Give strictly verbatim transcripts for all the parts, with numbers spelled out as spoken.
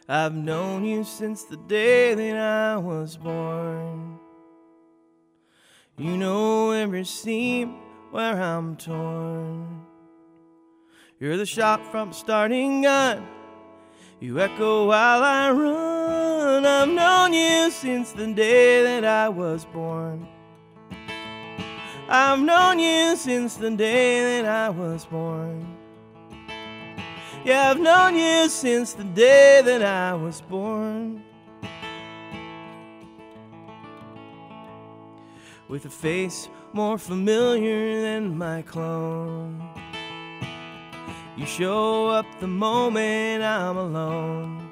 I've known you since the day that I was born. You know every seam where I'm torn. You're the shot from a starting gun. You echo while I run. I've known you since the day that I was born. I've known you since the day that I was born. Yeah, I've known you since the day that I was born. With a face more familiar than my clone, you show up the moment I'm alone,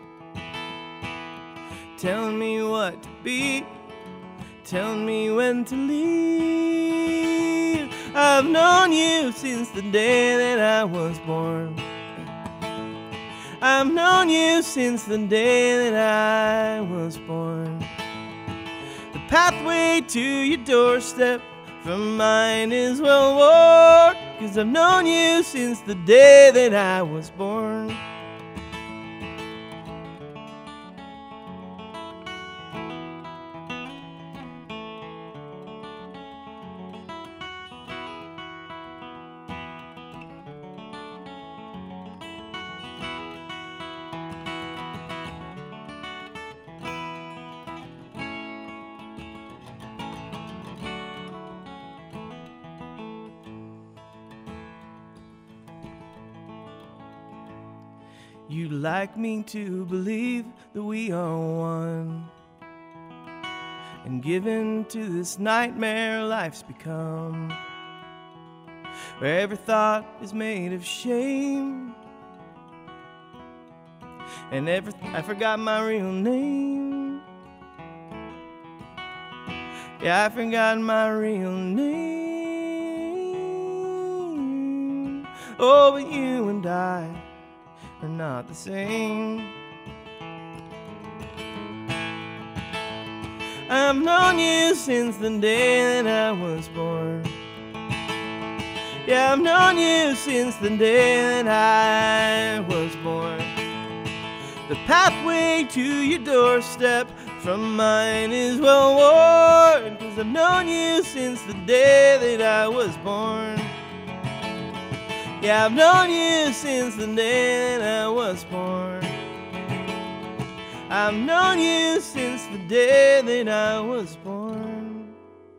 telling me what to be, telling me when to leave. I've known you since the day that I was born. I've known you since the day that I was born. The pathway to your doorstep from mine is well worn, 'cause I've known you since the day that I was born. You'd like me to believe that we are one, and given to this nightmare life's become, where every thought is made of shame, and every I forgot my real name. Yeah, I forgot my real name. Oh, but you and I are not the same. I've known you since the day that I was born. Yeah, I've known you since the day that I was born. The pathway to your doorstep from mine is well worn, 'cause I've known you since the day that I was born. Yeah, I've known you since the day that I was born. I've known you since the day that I was born.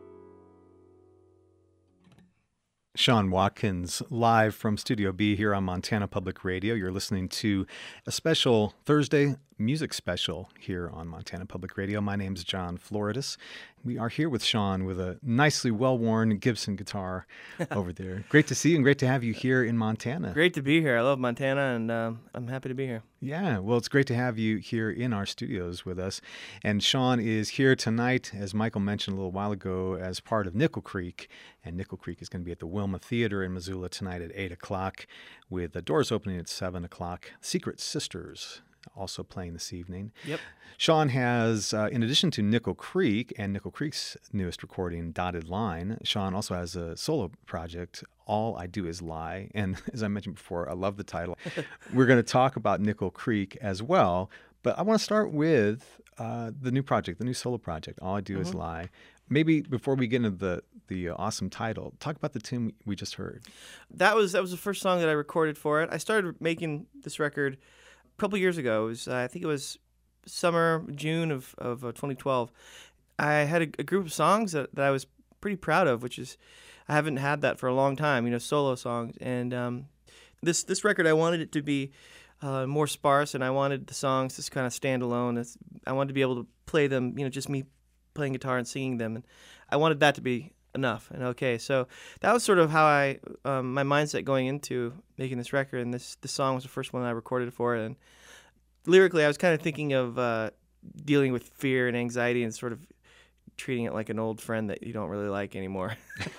Sean Watkins, live from Studio B here on Montana Public Radio. You're listening to a special Thursday music special here on Montana Public Radio. My name's John Floridis. We are here with Sean with a nicely well-worn Gibson guitar over there. Great to see you and great to have you here in Montana. Great to be here. I love Montana, and um, I'm happy to be here. Yeah, well, it's great to have you here in our studios with us. And Sean is here tonight, as Michael mentioned a little while ago, as part of Nickel Creek. And Nickel Creek is going to be at the Wilma Theater in Missoula tonight at eight o'clock, with the doors opening at seven o'clock. Secret Sisters also playing this evening. Yep. Sean has, uh, in addition to Nickel Creek and Nickel Creek's newest recording, Dotted Line, Sean also has a solo project, All I Do Is Lie. And as I mentioned before, I love the title. We're going to talk about Nickel Creek as well. But I want to start with uh, the new project, the new solo project, All I Do mm-hmm. Is Lie. Maybe before we get into the the awesome title, talk about the tune we just heard. That was that was the first song that I recorded for it. I started making this record a couple years ago. It was, uh, I think it was summer, June of, of uh, twenty twelve. I had a, a group of songs that, that I was pretty proud of, which is, I haven't had that for a long time, you know, solo songs. And um, this this record, I wanted it to be uh, more sparse, and I wanted the songs to kind of stand alone. It's, I wanted to be able to play them, you know, just me playing guitar and singing them. And I wanted that to be enough and okay. So that was sort of how I, um, my mindset going into making this record. And this, this song was the first one I recorded for it. And lyrically, I was kind of thinking of uh, dealing with fear and anxiety and sort of treating it like an old friend that you don't really like anymore.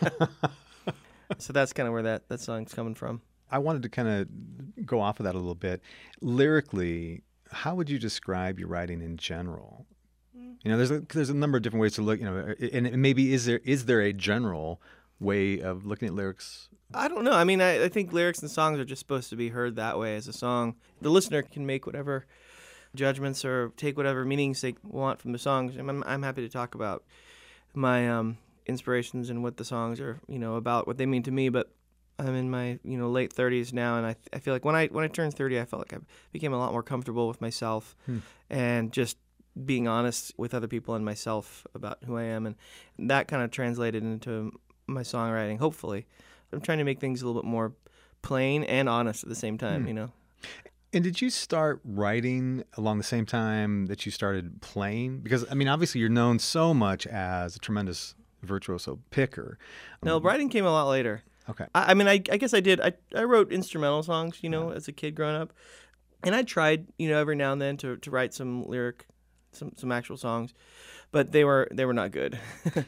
So that's kind of where that, that song's coming from. I wanted to kind of go off of that a little bit. Lyrically, how would you describe your writing in general? You know, there's a, there's a number of different ways to look, you know, and maybe is there is there a general way of looking at lyrics? I don't know. I mean, I, I think lyrics and songs are just supposed to be heard that way as a song. The listener can make whatever judgments or take whatever meanings they want from the songs. I'm, I'm happy to talk about my um, inspirations and what the songs are, you know, about, what they mean to me. But I'm in my, you know, late thirties now, and I I feel like when I when I turned thirty, I felt like I became a lot more comfortable with myself Hmm. and just being honest with other people and myself about who I am, and that kind of translated into my songwriting. Hopefully, I'm trying to make things a little bit more plain and honest at the same time. Hmm. You know. And did you start writing along the same time that you started playing? Because, I mean, obviously you're known so much as a tremendous virtuoso picker. No, Um, writing came a lot later. Okay. I, I mean, I, I guess I did. I, I wrote instrumental songs, you know, as a kid growing up. And I tried, you know, every now and then to, to write some lyric, some, some actual songs. But they were they were not good.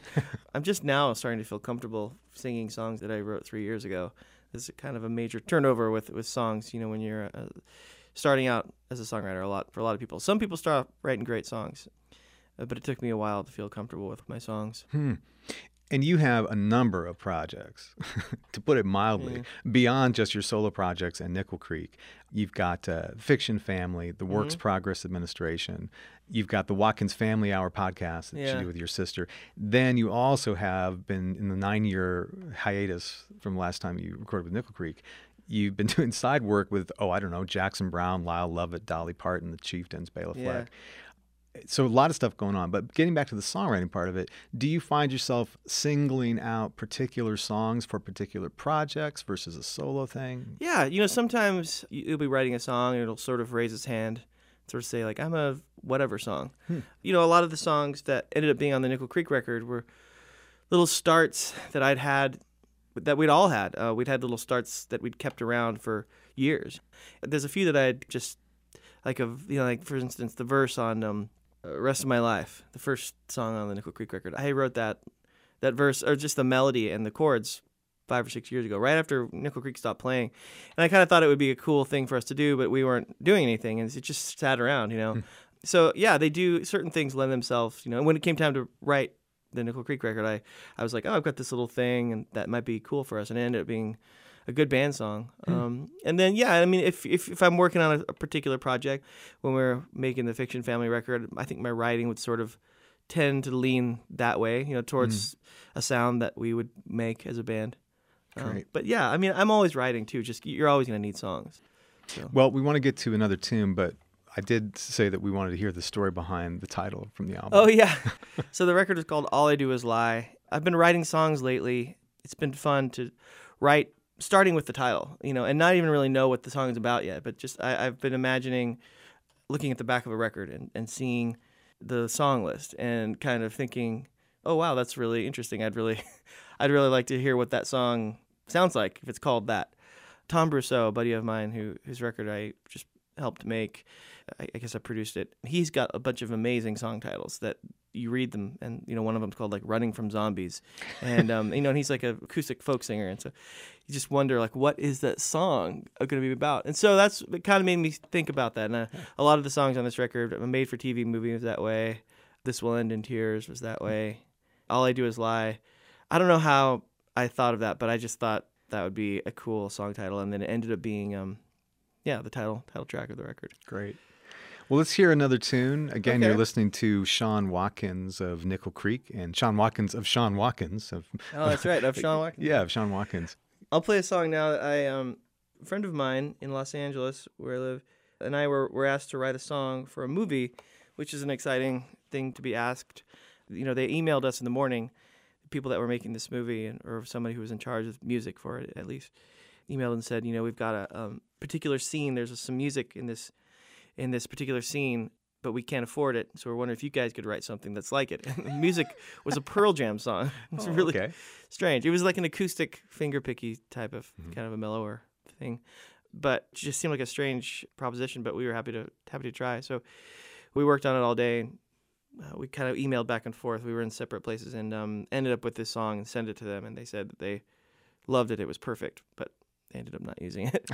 I'm just now starting to feel comfortable singing songs that I wrote three years ago. It's kind of a major turnover with, with songs, you know, when you're uh, starting out as a songwriter a lot for a lot of people. Some people start off writing great songs, uh, but it took me a while to feel comfortable with my songs. Hmm. And you have a number of projects, to put it mildly, Yeah. beyond just your solo projects and Nickel Creek. You've got uh, Fiction Family, the Works Mhm. Progress Administration. You've got the Watkins Family Hour podcast that Yeah. you do with your sister. Then you also have been in the nine-year hiatus from the last time you recorded with Nickel Creek. You've been doing side work with, oh, I don't know, Jackson Browne, Lyle Lovett, Dolly Parton, the Chieftains, Bela Yeah. Fleck. So a lot of stuff going on. But getting back to the songwriting part of it, do you find yourself singling out particular songs for particular projects versus a solo thing? Yeah, you know, sometimes you- you'll be writing a song and it'll sort of raise its hand, sort of say, like, I'm a whatever song. Hmm. You know, a lot of the songs that ended up being on the Nickel Creek record were little starts that I'd had, that we'd all had. Uh, we'd had little starts that we'd kept around for years. There's a few that I'd just, like, of you know, like, for instance, the verse on um, uh, Rest of My Life, the first song on the Nickel Creek record. I wrote that that verse, or just the melody and the chords, five or six years ago, right after Nickel Creek stopped playing. And I kind of thought it would be a cool thing for us to do, but we weren't doing anything, and it just sat around, you know. Hmm. So, yeah, they do, certain things lend themselves, you know. And when it came time to write the Nickel Creek record, I, I was like, oh, I've got this little thing, and that might be cool for us. And it ended up being a good band song. Hmm. Um, and then, yeah, I mean, if, if, if I'm working on a, a particular project, when we're making the Fiction Family record, I think my writing would sort of tend to lean that way, you know, towards a sound that we would make as a band. Um, Great. but yeah, I mean, I'm always writing too. Just you're always going to need songs. So. Well, we want to get to another tune, but I did say that we wanted to hear the story behind the title from the album. Oh yeah. So the record is called All I Do Is Lie. I've been writing songs lately. It's been fun to write, starting with the title, you know, and not even really know what the song is about yet. But just I, I've been imagining looking at the back of a record and, and seeing the song list and kind of thinking, oh wow, that's really interesting. I'd really, I'd really like to hear what that song sounds like if it's called that. Tom Brousseau, a buddy of mine who whose record I just helped make, I, I guess I produced it. He's got a bunch of amazing song titles that you read them, and you know one of them's called like "Running from Zombies," and um, you know and he's like an acoustic folk singer, and so you just wonder like what is that song going to be about? And so that's it. Kind of made me think about that. And uh, a lot of the songs on this record, a made-for-T V movie was that way. This Will End in Tears was that way. All I Do Is Lie. I don't know how I thought of that, but I just thought that would be a cool song title, and then it ended up being, um, yeah, the title title track of the record. Great. Well, let's hear another tune. Again, Okay. you're listening to Sean Watkins of Nickel Creek and Sean Watkins of Sean Watkins. Of, Oh, that's right, of Sean Watkins. yeah, of Sean Watkins. I'll play a song now that I, um, a friend of mine in Los Angeles, where I live, and I were, were asked to write a song for a movie, which is an exciting thing to be asked. You know, they emailed us in the morning, the people that were making this movie, and, or somebody who was in charge of music for it, at least, emailed and said, you know, we've got a um, particular scene. There's some music in this in this particular scene, but we can't afford it. So we're wondering if you guys could write something that's like it. And the music was a Pearl Jam song. It was Oh, really okay. strange. It was like an acoustic fingerpicky type of Mhm. kind of a mellower thing, but it just seemed like a strange proposition. But we were happy to happy to try. So we worked on it all day. And, uh, we kind of emailed back and forth. We were in separate places and um, ended up with this song and sent it to them. And they said that they loved it. It was perfect, but they ended up not using it.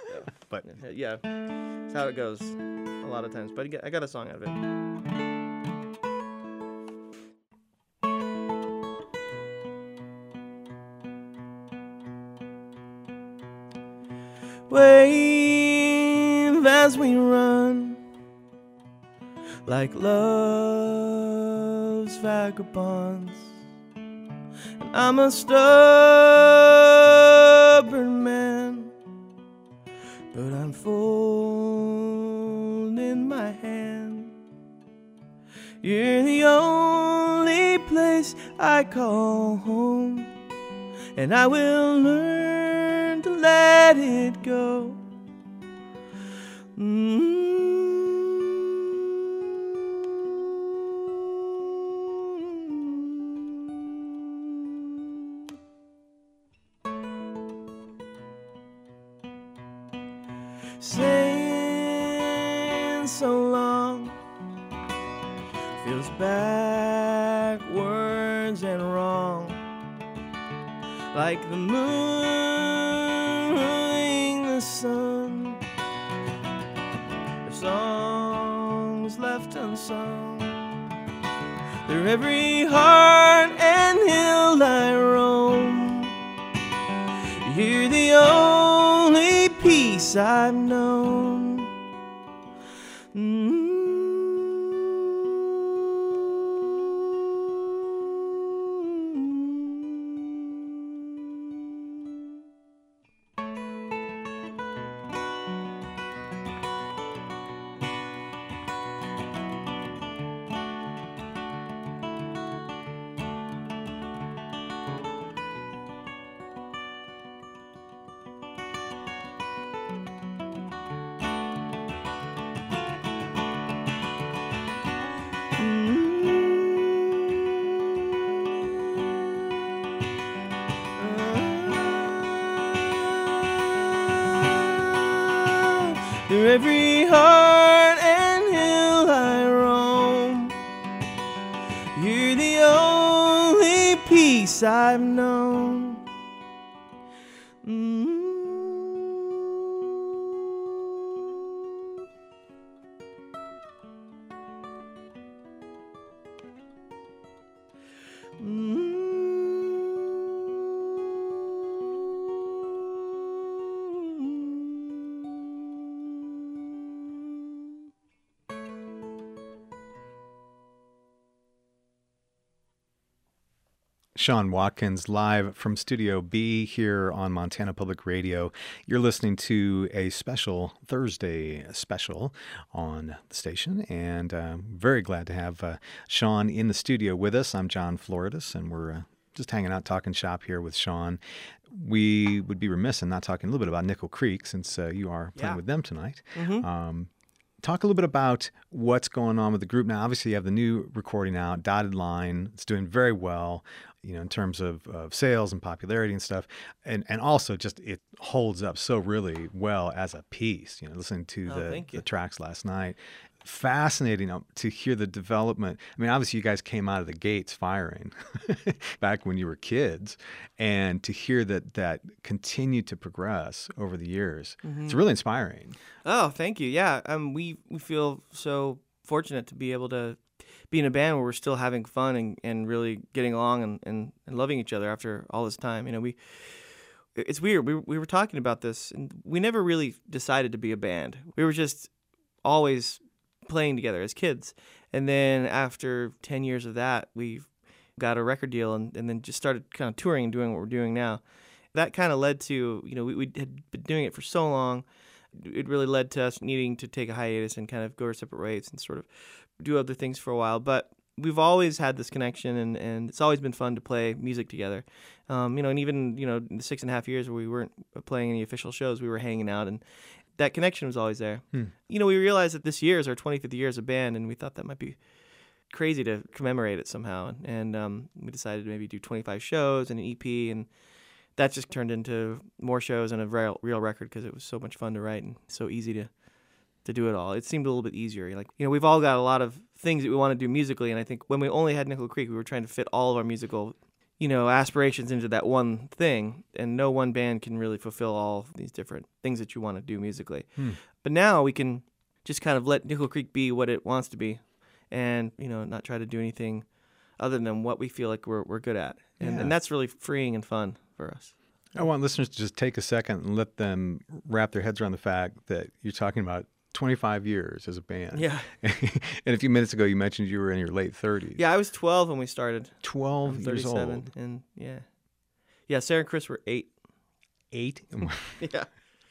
But yeah, that's how it goes a lot of times. But I got- I got a song out of it. Wave as we run like love's vagabonds. And I'm a stubborn man, but I'm folding my hand. You're the only place I call home, and I will learn to let it go. Mm-hmm. Saying so long feels backwards and wrong, like the moon wooing the sun. The songs left unsung, through every heart and hill I roam. You're the only peace I've known. Mm-hmm. Through every heart and hill I roam, you're the only peace I've known. Mm-hmm. Mm-hmm. Sean Watkins live from Studio B here on Montana Public Radio. You're listening to a special Thursday special on the station, and uh, very glad to have uh, Sean in the studio with us. I'm John Floridis, and we're uh, just hanging out talking shop here with Sean. We would be remiss in not talking a little bit about Nickel Creek, since uh, you are playing Yeah. with them tonight. Mm-hmm. Um, Talk a little bit about what's going on with the group now. Obviously, you have the new recording out, Dotted Line. It's doing very well, you know, in terms of, of sales and popularity and stuff. And and also just it holds up so really well as a piece. You know, listening to Oh, the, thank you. the tracks last night. Fascinating to hear the development. I mean, obviously, you guys came out of the gates firing back when you were kids, and to hear that that continued to progress over the years, Mm-hmm. it's really inspiring. Oh, thank you. Yeah, um, we we feel so fortunate to be able to be in a band where we're still having fun and, and really getting along and, and, and loving each other after all this time. You know, we it's weird. We we were talking about this, and we never really decided to be a band. We were just always playing together as kids, and then after ten years of that, we got a record deal, and, and then just started kind of touring and doing what we're doing now. That kind of led to, you know, we, we had been doing it for so long. It really led to us needing to take a hiatus and kind of go our separate ways and sort of do other things for a while. But we've always had this connection, and, and it's always been fun to play music together. Um, you know, and even, you know, in the six and a half years where we weren't playing any official shows, we were hanging out, and that connection was always there. Hmm. You know, we realized that this year is our twenty-fifth year as a band, and we thought that might be crazy to commemorate it somehow. And um, we decided to maybe do twenty-five shows and an E P, and that just turned into more shows and a real, real record because it was so much fun to write and so easy to to do it all. It seemed a little bit easier. Like, you know, we've all got a lot of things that we want to do musically, and I think when we only had Nickel Creek, we were trying to fit all of our musical, you know, aspirations into that one thing, and no one band can really fulfill all these different things that you want to do musically. Hmm. But now we can just kind of let Nickel Creek be what it wants to be, and, you know, not try to do anything other than what we feel like we're we're good at. And, Yeah. and that's really freeing and fun for us. I want listeners to just take a second and let them wrap their heads around the fact that you're talking about twenty-five years as a band. Yeah. And a few minutes ago, you mentioned you were in your late thirties. Yeah, I was twelve when we started. twelve I'm years thirty-seven, old. and yeah, yeah. Sarah and Chris were eight. Eight? Yeah,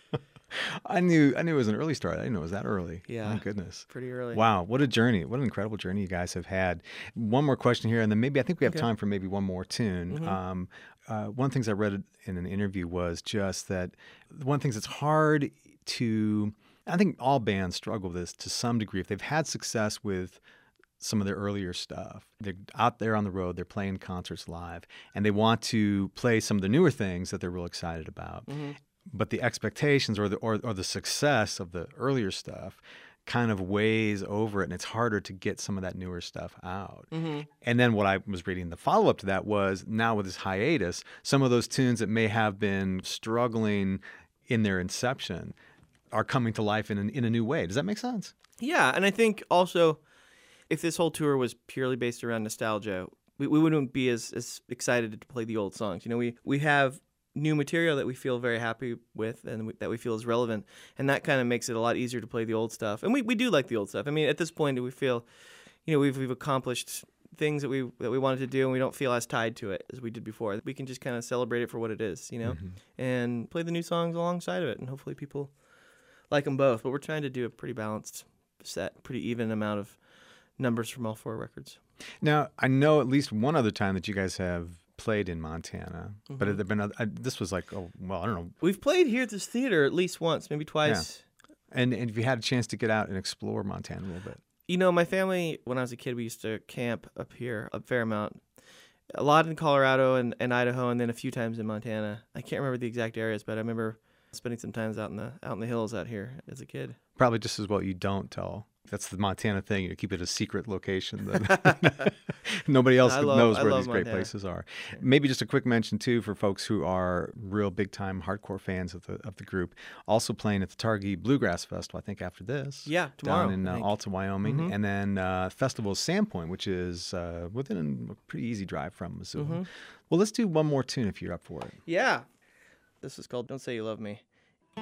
I knew I knew it was an early start. I didn't know it was that early. Yeah. My goodness. pretty early. Wow, what a journey. What an incredible journey you guys have had. One more question here, and then maybe I think we have Okay. time for maybe one more tune. Mhm. Um, uh, one of the things I read in an interview was just that one of the things that's hard to, I think all bands struggle with this to some degree. If they've had success with some of their earlier stuff, they're out there on the road, they're playing concerts live, and they want to play some of the newer things that they're real excited about. Mhm. But the expectations or the or, or the success of the earlier stuff kind of weighs over it, and it's harder to get some of that newer stuff out. Mhm. And then what I was reading, the follow-up to that was, now with this hiatus, some of those tunes that may have been struggling in their inception are coming to life in an, in a new way. Does that make sense? Yeah, and I think also, if this whole tour was purely based around nostalgia, we, we wouldn't be as, as excited to play the old songs. You know, we we have new material that we feel very happy with and we, that we feel is relevant, and that kind of makes it a lot easier to play the old stuff. And we, we do like the old stuff. I mean, at this point, we feel, you know, we've we've accomplished things that we that we wanted to do, and we don't feel as tied to it as we did before. We can just kind of celebrate it for what it is, you know, Mm-hmm. and play the new songs alongside of it, and hopefully people like them both. But we're trying to do a pretty balanced set, pretty even amount of numbers from all four records. Now, I know at least one other time that you guys have played in Montana, but Mhm. have there been other, I, this was like, oh, well, I don't know. We've played here at this theater at least once, maybe twice. And, and if you had a chance to get out and explore Montana a little bit. You know, my family, when I was a kid, we used to camp up here a fair amount. A lot in Colorado and, and Idaho, and then a few times in Montana. I can't remember the exact areas, but I remember spending some times out in the out in the hills out here as a kid. Probably just as well you don't tell. That's the Montana thing. You keep it a secret location that nobody else I love- knows I where love these great Montana. places are. Maybe just a quick mention too for folks who are real big time hardcore fans of the of the group. Also playing at the Targhee Bluegrass Festival, I think after this. Yeah, tomorrow, down in I uh, think. Alta, Wyoming, Mhm. and then uh, Festival of Sandpoint, which is uh, within a pretty easy drive from Missoula. Mhm. Well, let's do one more tune if you're up for it. Yeah. This is called Don't Say You Love Me.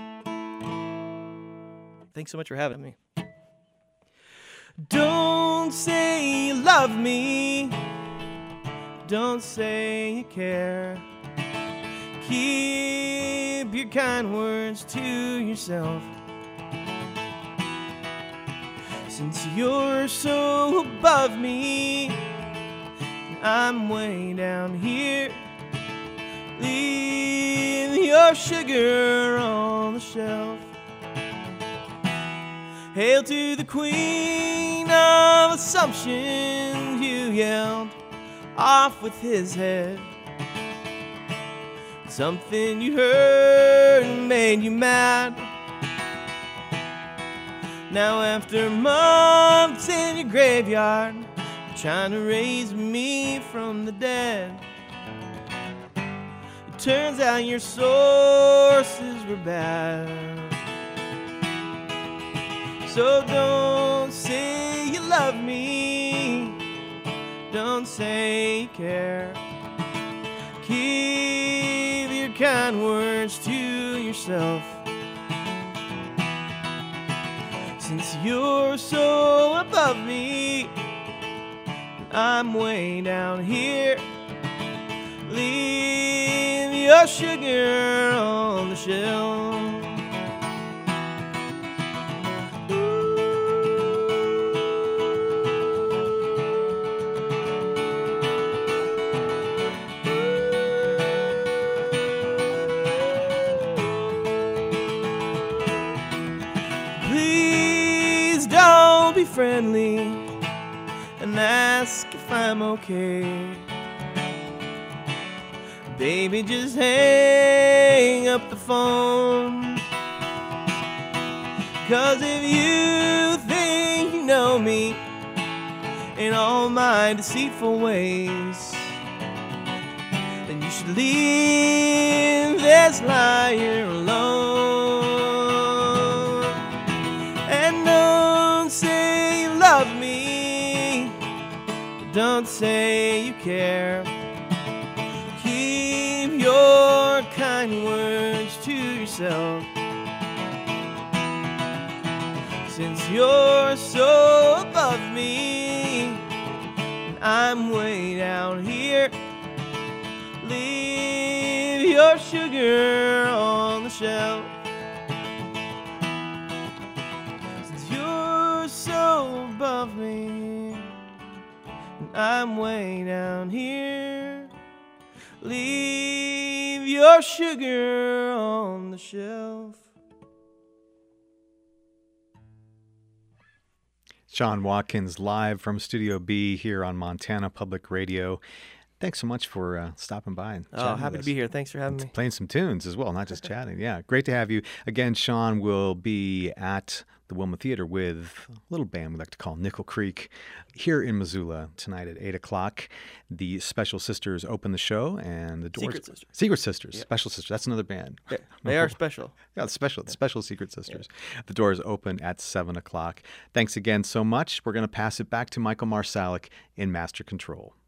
Thanks so much for having me. Don't say you love me. Don't say you care. Keep your kind words to yourself. Since you're so above me, and I'm way down here. Leave your sugar on the shelf. Hail to the queen of assumptions, you yelled, off with his head. Something you heard made you mad. Now after months in your graveyard, you're trying to raise me from the dead. It turns out your sources were bad. So don't say you love me. Don't say you care. Keep your kind words to yourself. Since you're so above me, I'm way down here. Leave your sugar on the shelf. Please don't be friendly and ask if I'm okay. Baby, just hang up the phone. Cause if you think you know me in all my deceitful ways, then you should leave this liar alone. And don't say you love me, don't say you care. Keep your kind words to yourself. since you're so above me, and I'm way down here. Leave your sugar on the shelf. Since you're so above me, and I'm way down here. Leave your sugar on the shelf. Sean Watkins live from Studio B here on Montana Public Radio. Thanks so much for uh, stopping by. And Oh, happy to us. be here. Thanks for having me. Playing some tunes as well, not just chatting. Yeah, great to have you. Again, Sean will be at the Wilma Theater with a little band we like to call Nickel Creek here in Missoula tonight at eight o'clock. The Special Sisters open the show, and the doors... Secret Sisters. Secret Sisters. Yeah. Special Sisters. That's another band. They, they are special. Yeah, special, special Secret Sisters. Yeah. The doors open at seven o'clock. Thanks again so much. We're going to pass it back to Michael Marsalic in Master Control.